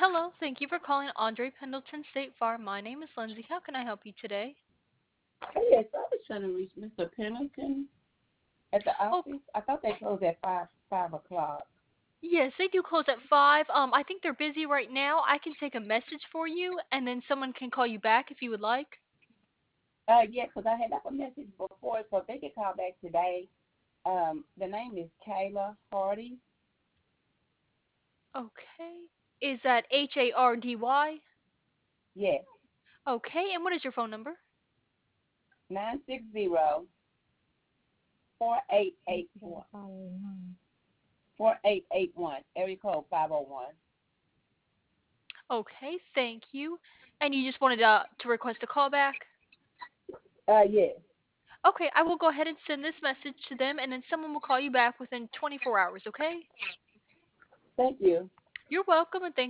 Hello, thank you for calling Andre Pendleton State Farm. My name is Lindsay. How can I help you today? Yes, I was trying to reach Mr. Pennington at the Oh, office. I thought they closed at five o'clock. yes, they do close at 5. I think they're busy right now. I can take a message for you, and then someone can call you back if you would like. Yeah, 'cause I had left a message before, so if they could call back today. The name is Kayla Hardy. Okay. Is that Hardy? Yes, Okay, and what is your phone number? 960-4881. Area code 501. Okay, thank you. And you just wanted to request a call back? Yes. Okay, I will go ahead and send this message to them, and then someone will call you back within 24 hours, okay? Thank you. You're welcome, and thank